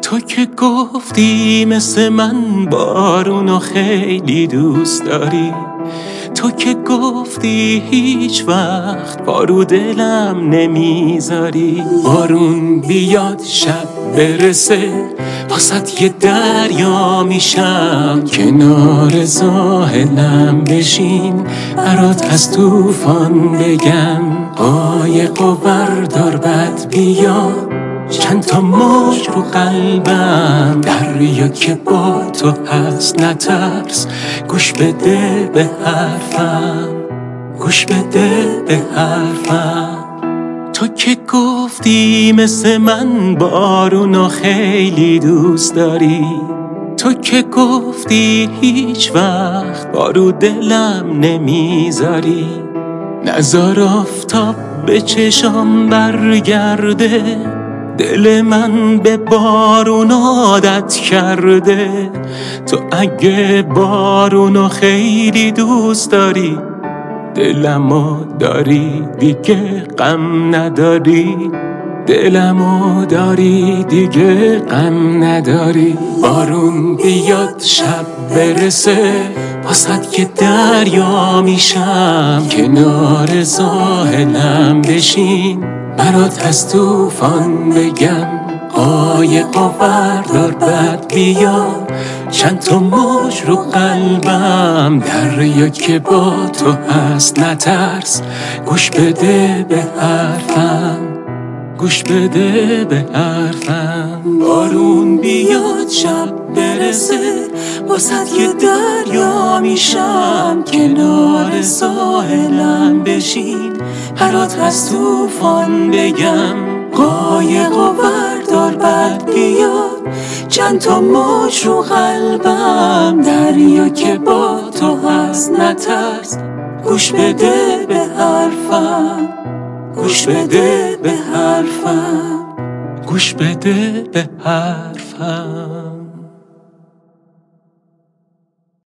تو که گفتی مثل من بارونو خیلی دوست داری، تو که گفتی هیچ وقت بارو دلم نمیذاری. بارون بیاد شب برسه واسه یه دریا میشم، کنار ساحلم بشین برات از طوفان بگم. قایقو بردار بد بیا چند تا موج رو قلبم، دریا که با تو هست نترس، گوش بده به حرفم، گوش بده به حرفم. تو که گفتی مثل من بارونو خیلی دوست داری، تو که گفتی هیچ وقت بارو دلم نمیذاری. نذار آفتاب به چشام برگرده، دل من به بارون عادت کرده. تو اگه بارونو خیلی دوست داری، دلمو داری دیگه غم نداری، دلمو داری دیگه غم نداری. بارون بیاد شب برسه واسه یه دریا میشم، کنار ساحلم بشین برات از طوفان بگم. قایقو بردار بد بیا چند تا موج رو قلبم، دریا که با تو هست نترس، گوش بده به حرفم، گوش بده به حرفم. بارون بیاد شب برسه واسه یه دریا میشم، کنار ساحلم بشین برات از طوفان بگم. قایقو بردار بد بیاد چند تا موج رو قلبم، دریا که با تو هست نترس، گوش بده به حرفم، گوش بده به حرفم، گوش بده به حرفم.